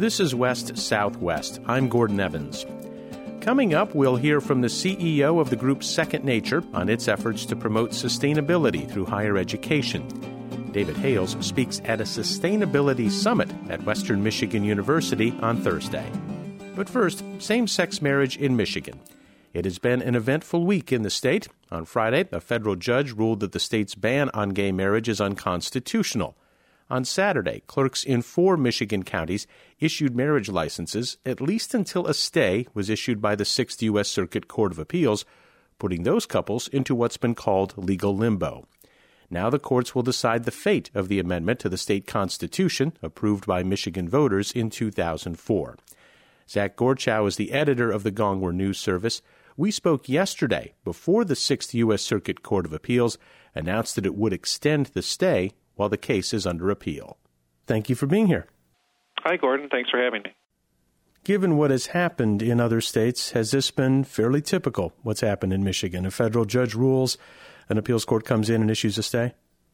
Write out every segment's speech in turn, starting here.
This is West Southwest. I'm Gordon Evans. Coming up, we'll hear from the CEO of the group Second Nature on its efforts to promote sustainability through higher education. David Hales speaks at a sustainability summit at Western Michigan University on Thursday. But first, same-sex marriage in Michigan. It has been an eventful week in the state. On Friday, a federal judge ruled that the state's ban on gay marriage is unconstitutional. On Saturday, clerks in 4 Michigan counties issued marriage licenses, at least until a stay was issued by the 6th U.S. Circuit Court of Appeals, putting those couples into what's been called legal limbo. Now the courts will decide the fate of the amendment to the state constitution approved by Michigan voters in 2004. Zach Gorchow is the editor of the Gongwer News Service. We spoke yesterday before the 6th U.S. Circuit Court of Appeals announced that it would extend the stay while the case is under appeal. Thank you for being here. Hi, Gordon. Thanks for having me. Given what has happened in other states, has this been fairly typical, what's happened in Michigan? A federal judge rules, an appeals court comes in and issues a stay?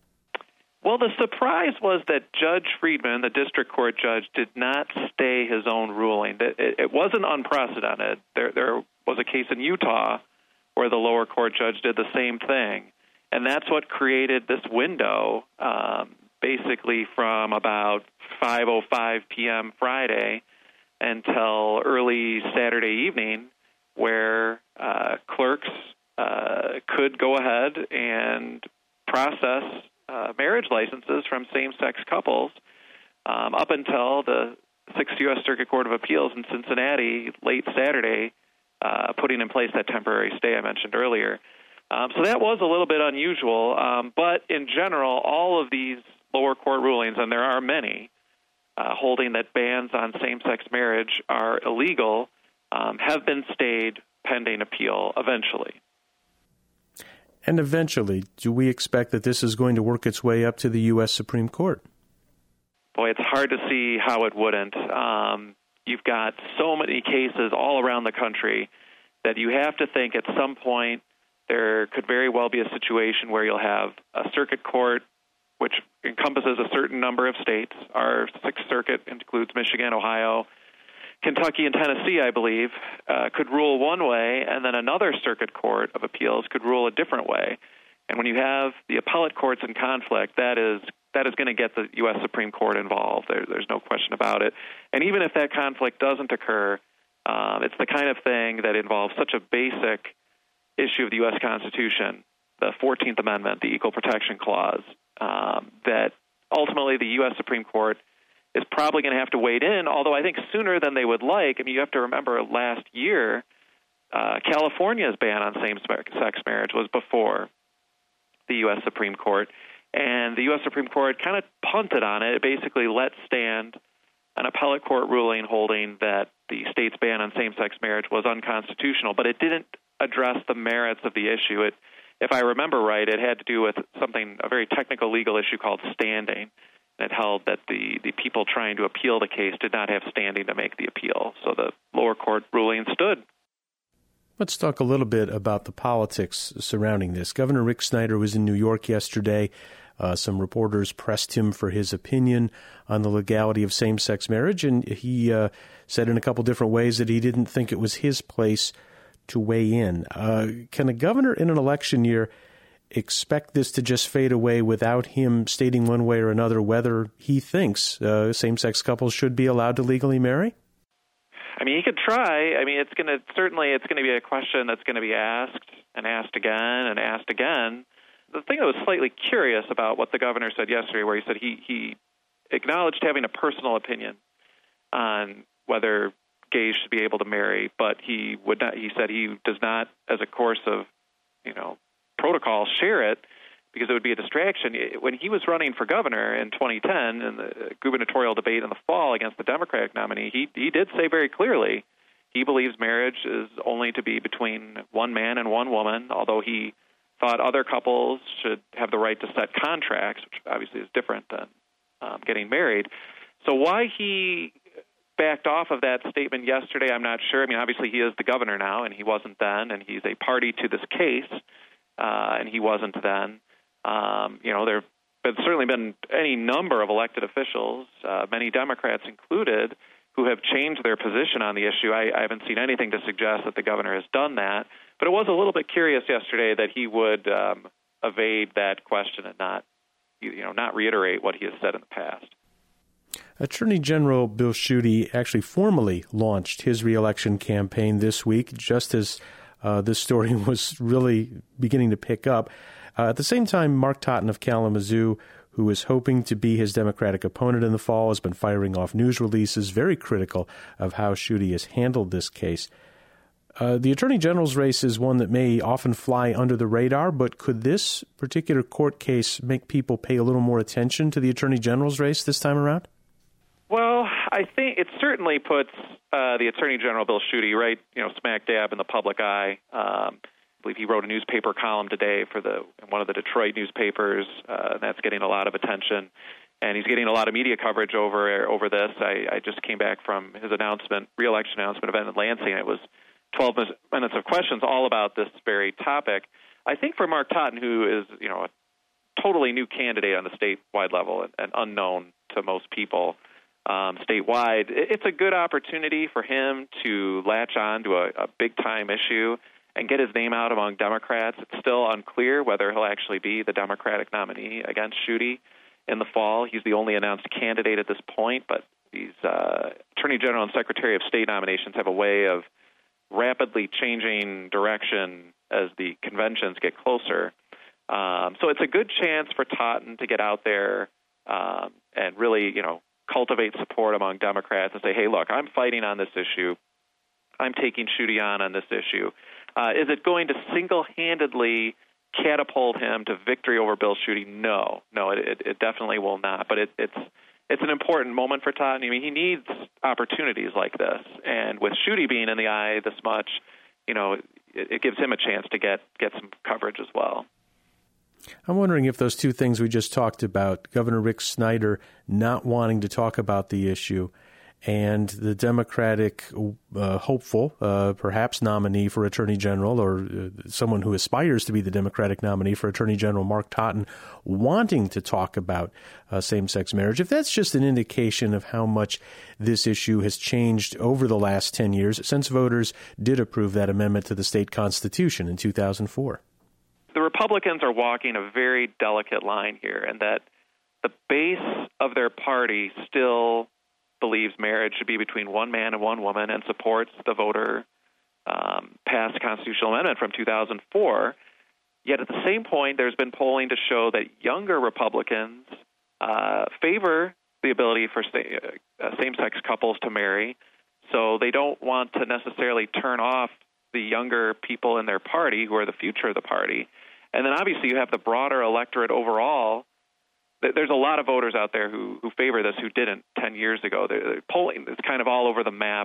Well, the surprise was that Judge Friedman, the district court judge, did not stay his own ruling. It wasn't unprecedented. There was a case in Utah where the lower court judge did the same thing. And that's what created this window, basically from about 5:05 p.m. Friday until early Saturday evening, where clerks could go ahead and process marriage licenses from same-sex couples up until the 6th U.S. Circuit Court of Appeals in Cincinnati late Saturday, putting in place that temporary stay I mentioned earlier. So that was a little bit unusual, but in general, all of these lower court rulings, and there are many, holding that bans on same-sex marriage are illegal, have been stayed pending appeal eventually. And eventually, do we expect that this is going to work its way up to the U.S. Supreme Court? Boy, it's hard to see how it wouldn't. You've got so many cases all around the country that you have to think at some point there could very well be a situation where you'll have a circuit court which encompasses a certain number of states. Our 6th Circuit includes Michigan, Ohio, Kentucky, and Tennessee, I believe, could rule one way, and then another circuit court of appeals could rule a different way. And when you have the appellate courts in conflict, that is going to get the U.S. Supreme Court involved. There's no question about it. And even if that conflict doesn't occur, it's the kind of thing that involves such a basic issue of the U.S. Constitution, the 14th Amendment, the Equal Protection Clause, that ultimately the U.S. Supreme Court is probably going to have to wade in, although I think sooner than they would like. I mean, you have to remember last year, California's ban on same-sex marriage was before the U.S. Supreme Court, and the U.S. Supreme Court kind of punted on it. It basically let stand an appellate court ruling holding that the state's ban on same-sex marriage was unconstitutional, but it didn't address the merits of the issue. If I remember right, it had to do with a very technical legal issue called standing. It held that the people trying to appeal the case did not have standing to make the appeal. So the lower court ruling stood. Let's talk a little bit about the politics surrounding this. Governor Rick Snyder was in New York yesterday. Some reporters pressed him for his opinion on the legality of same-sex marriage, and he said in a couple different ways that he didn't think it was his place to weigh in. Can a governor in an election year expect this to just fade away without him stating one way or another whether he thinks same-sex couples should be allowed to legally marry? I mean, he could try. I mean, it's going to be a question that's going to be asked and asked again and asked again. The thing that was slightly curious about what the governor said yesterday, where he said he acknowledged having a personal opinion on whether gays should be able to marry, but he would not. He said he does not, as a course of, protocol, share it because it would be a distraction. When he was running for governor in 2010 in the gubernatorial debate in the fall against the Democratic nominee, he did say very clearly he believes marriage is only to be between one man and one woman, although he thought other couples should have the right to set contracts, which obviously is different than getting married. So why he backed off of that statement yesterday, I'm not sure. I mean, obviously he is the governor now, and he wasn't then, and he's a party to this case, and he wasn't then. There have certainly been any number of elected officials, many Democrats included, who have changed their position on the issue. I haven't seen anything to suggest that the governor has done that, but it was a little bit curious yesterday that he would evade that question and not reiterate what he has said in the past. Attorney General Bill Schuette actually formally launched his reelection campaign this week, just as this story was really beginning to pick up. At the same time, Mark Totten of Kalamazoo, who is hoping to be his Democratic opponent in the fall, has been firing off news releases very critical of how Schuette has handled this case. The Attorney General's race is one that may often fly under the radar, but could this particular court case make people pay a little more attention to the Attorney General's race this time around? Well, I think it certainly puts the Attorney General, Bill Schuette, right, smack dab in the public eye. I believe he wrote a newspaper column today for one of the Detroit newspapers, and that's getting a lot of attention. And he's getting a lot of media coverage over this. I just came back from his re-election announcement event in Lansing. It was 12 minutes of questions all about this very topic. I think for Mark Totten, who is a totally new candidate on the statewide level and unknown to most people statewide, it's a good opportunity for him to latch on to a big-time issue and get his name out among Democrats. It's still unclear whether he'll actually be the Democratic nominee against Schuette in the fall. He's the only announced candidate at this point, but these Attorney General and Secretary of State nominations have a way of rapidly changing direction as the conventions get closer. So it's a good chance for Totten to get out there and really, cultivate support among Democrats and say, hey, look, I'm fighting on this issue. I'm taking Schuette on this issue. Is it going to single-handedly catapult him to victory over Bill Schuette? No, it definitely will not. But it's an important moment for Totten. I mean, he needs opportunities like this, and with Schuette being in the eye this much, it gives him a chance to get some coverage as well. I'm wondering if those two things we just talked about, Governor Rick Snyder not wanting to talk about the issue and the Democratic hopeful, perhaps nominee for Attorney General or someone who aspires to be the Democratic nominee for Attorney General, Mark Totten, wanting to talk about same-sex marriage, if that's just an indication of how much this issue has changed over the last 10 years since voters did approve that amendment to the state constitution in 2004. The Republicans are walking a very delicate line here, and that the base of their party still believes marriage should be between one man and one woman and supports the voter passed constitutional amendment from 2004. Yet at the same point, there's been polling to show that younger Republicans favor the ability for same-sex couples to marry, so they don't want to necessarily turn off the younger people in their party who are the future of the party. And then obviously you have the broader electorate overall. There's a lot of voters out there who favor this who didn't 10 years ago. The polling is kind of all over the map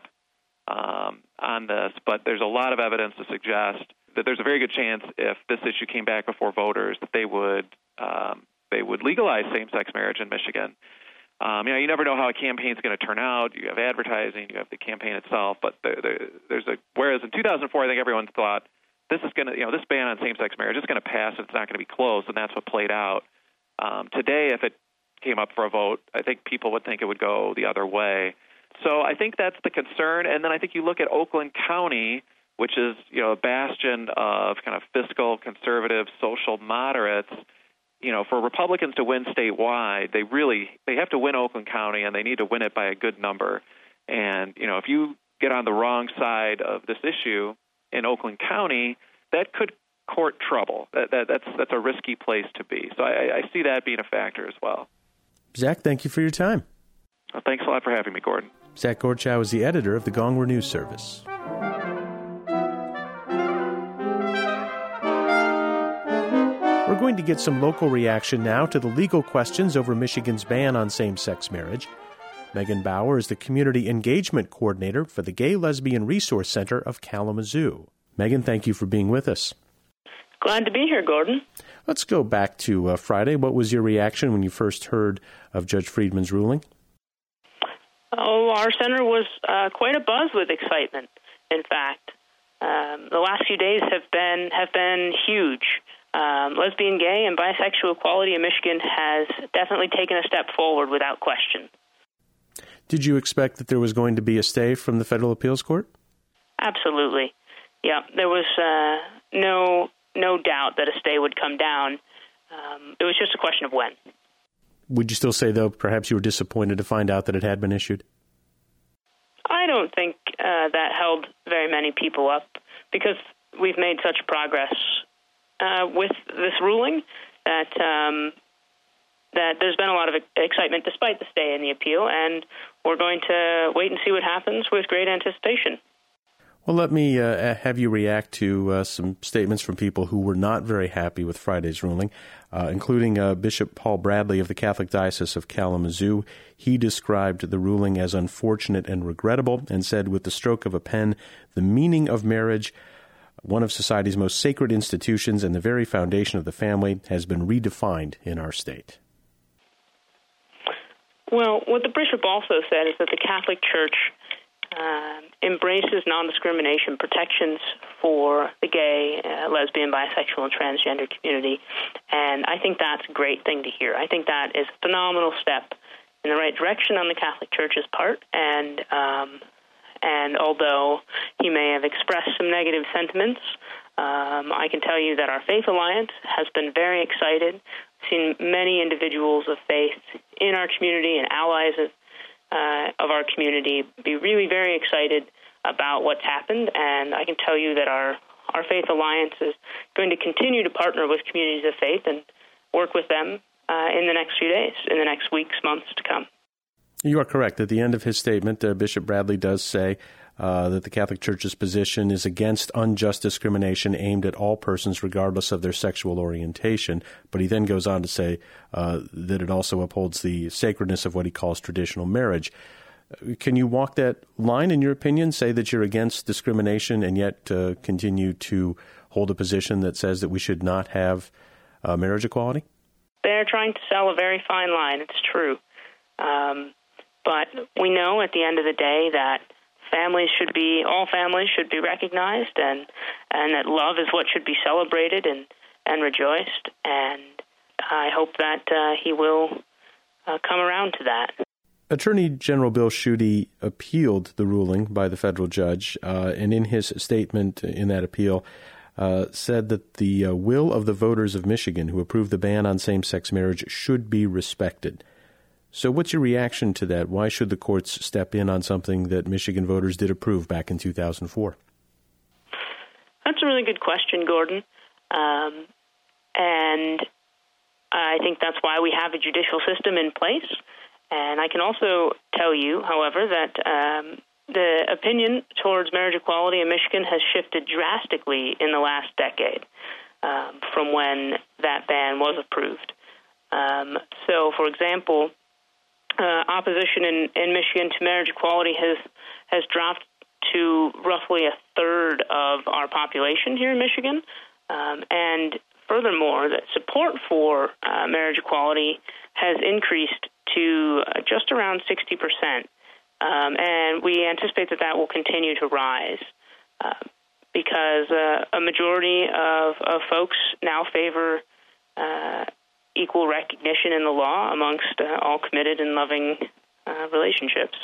on this, but there's a lot of evidence to suggest that there's a very good chance if this issue came back before voters that they would legalize same-sex marriage in Michigan. You never know how a campaign's going to turn out. You have advertising, you have the campaign itself, but whereas in 2004, I think everyone thought this is going to, this ban on same-sex marriage is going to pass. It's not going to be close, and that's what played out. Today, if it came up for a vote, I think people would think it would go the other way. So I think that's the concern. And then I think you look at Oakland County, which is, a bastion of kind of fiscal, conservative, social moderates. For Republicans to win statewide, they have to win Oakland County, and they need to win it by a good number. And, if you get on the wrong side of this issue in Oakland County, that could court trouble. That's a risky place to be. So I see that being a factor as well. Zach, thank you for your time. Well, thanks a lot for having me, Gordon. Zach Gorchow is the editor of the Gongwer News Service. We're going to get some local reaction now to the legal questions over Michigan's ban on same-sex marriage. Megan Bauer is the Community Engagement Coordinator for the Gay Lesbian Resource Center of Kalamazoo. Megan, thank you for being with us. Glad to be here, Gordon. Let's go back to Friday. What was your reaction when you first heard of Judge Friedman's ruling? Oh, our center was quite abuzz with excitement, in fact. The last few days have been huge. Lesbian, gay, and bisexual equality in Michigan has definitely taken a step forward without question. Did you expect that there was going to be a stay from the Federal Appeals Court? Absolutely. Yeah, there was no doubt that a stay would come down. It was just a question of when. Would you still say, though, perhaps you were disappointed to find out that it had been issued? I don't think that held very many people up, because we've made such progress with this ruling that there's been a lot of excitement despite the stay in the appeal, and we're going to wait and see what happens with great anticipation. Well, let me have you react to some statements from people who were not very happy with Friday's ruling, including Bishop Paul Bradley of the Catholic Diocese of Kalamazoo. He described the ruling as unfortunate and regrettable and said, with the stroke of a pen, the meaning of marriage, one of society's most sacred institutions and the very foundation of the family, has been redefined in our state. Well, what the bishop also said is that the Catholic Church embraces non-discrimination protections for the gay, lesbian, bisexual, and transgender community, and I think that's a great thing to hear. I think that is a phenomenal step in the right direction on the Catholic Church's part, and although he may have expressed some negative sentiments, I can tell you that our Faith Alliance has been very excited, seen many individuals of faith in our community and allies of our community be really very excited about what's happened, and I can tell you that our Faith Alliance is going to continue to partner with communities of faith and work with them in the next few days, in the next weeks, months to come. You are correct. At the end of his statement, Bishop Bradley does say that the Catholic Church's position is against unjust discrimination aimed at all persons regardless of their sexual orientation. But he then goes on to say that it also upholds the sacredness of what he calls traditional marriage. Can you walk that line, in your opinion, say that you're against discrimination and yet continue to hold a position that says that we should not have marriage equality? They're trying to sell a very fine line. It's true. But we know at the end of the day that all families should be recognized, and that love is what should be celebrated and rejoiced. And I hope that he will come around to that. Attorney General Bill Schuette appealed the ruling by the federal judge, and in his statement in that appeal said that the will of the voters of Michigan who approved the ban on same-sex marriage should be respected. So what's your reaction to that? Why should the courts step in on something that Michigan voters did approve back in 2004? That's a really good question, Gordon. And I think that's why we have a judicial system in place. And I can also tell you, however, that the opinion towards marriage equality in Michigan has shifted drastically in the last decade from when that ban was approved. So, for example, opposition in Michigan to marriage equality has dropped to roughly a third of our population here in Michigan. And furthermore, that support for marriage equality has increased to just around 60%. And we anticipate that will continue to rise because a majority of folks now favor equal recognition in the law amongst all committed and loving relationships.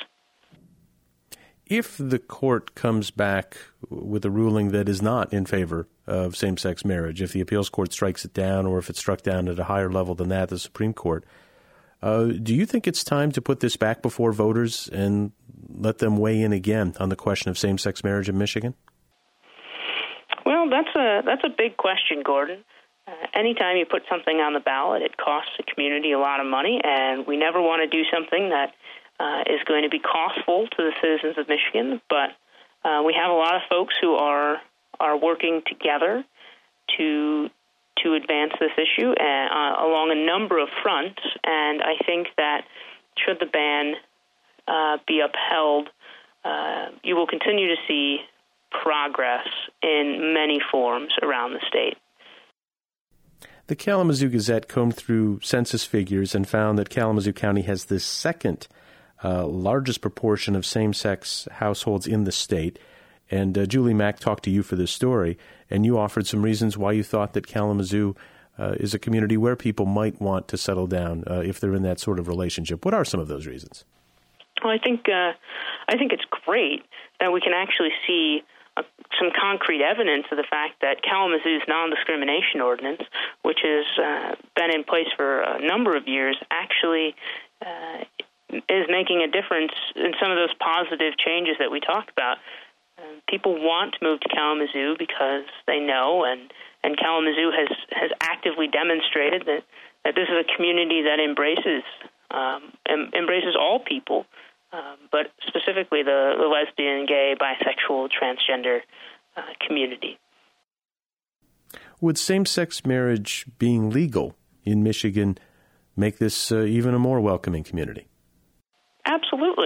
If the court comes back with a ruling that is not in favor of same-sex marriage, if the appeals court strikes it down, or if it's struck down at a higher level than that, the Supreme Court, do you think it's time to put this back before voters and let them weigh in again on the question of same-sex marriage in Michigan? Well, that's a big question, Gordon. Anytime you put something on the ballot, it costs the community a lot of money, and we never want to do something that is going to be costful to the citizens of Michigan. But we have a lot of folks who are working together to advance this issue along a number of fronts, and I think that should the ban be upheld, you will continue to see progress in many forms around the state. The Kalamazoo Gazette combed through census figures and found that Kalamazoo County has the second largest proportion of same-sex households in the state. And Julie Mack talked to you for this story, and you offered some reasons why you thought that Kalamazoo is a community where people might want to settle down if they're in that sort of relationship. What are some of those reasons? Well, I think it's great that we can actually see some concrete evidence of the fact that Kalamazoo's non-discrimination ordinance, which has been in place for a number of years, actually is making a difference in some of those positive changes that we talked about. People want to move to Kalamazoo because they know, and Kalamazoo has actively demonstrated that this is a community that embraces all people, but specifically the lesbian, gay, bisexual, transgender community. Would same-sex marriage being legal in Michigan make this even a more welcoming community? Absolutely.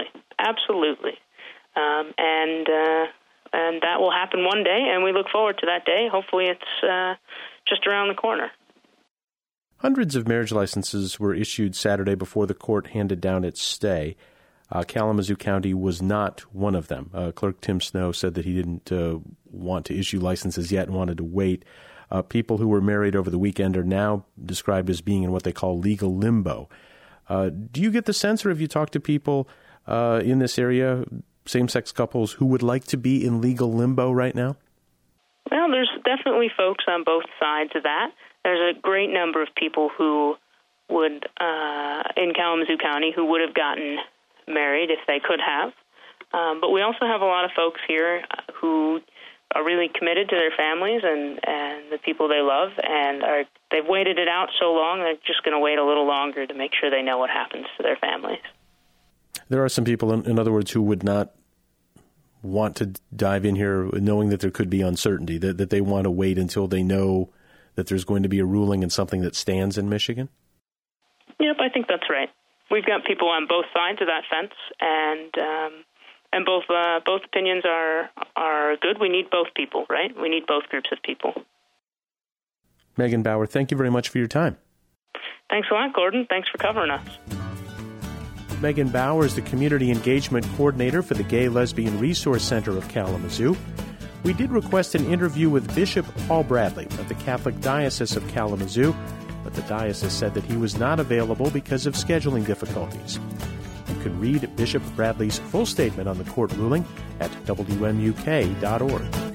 And that will happen one day, and we look forward to that day. Hopefully it's just around the corner. Hundreds of marriage licenses were issued Saturday before the court handed down its stay. Kalamazoo County was not one of them. Clerk Tim Snow said that he didn't want to issue licenses yet and wanted to wait. People who were married over the weekend are now described as being in what they call legal limbo. Do you get the sense, or have you talked to people in this area, same-sex couples, who would like to be in legal limbo right now? Well, there's definitely folks on both sides of that. There's a great number of people who would, in Kalamazoo County, who would have gotten married if they could have. But we also have a lot of folks here who are really committed to their families and the people they love, and they've waited it out so long, they're just going to wait a little longer to make sure they know what happens to their families. There are some people, in other words, who would not want to dive in here knowing that there could be uncertainty, that they want to wait until they know that there's going to be a ruling and something that stands in Michigan? Yep, I think that's right. We've got people on both sides of that fence, and both opinions are good. We need both people, right? We need both groups of people. Megan Bauer, thank you very much for your time. Thanks a lot, Gordon. Thanks for covering us. Megan Bauer is the Community Engagement Coordinator for the Gay Lesbian Resource Center of Kalamazoo. We did request an interview with Bishop Paul Bradley of the Catholic Diocese of Kalamazoo, but the diocese said that he was not available because of scheduling difficulties. You can read Bishop Bradley's full statement on the court ruling at WMUK.org.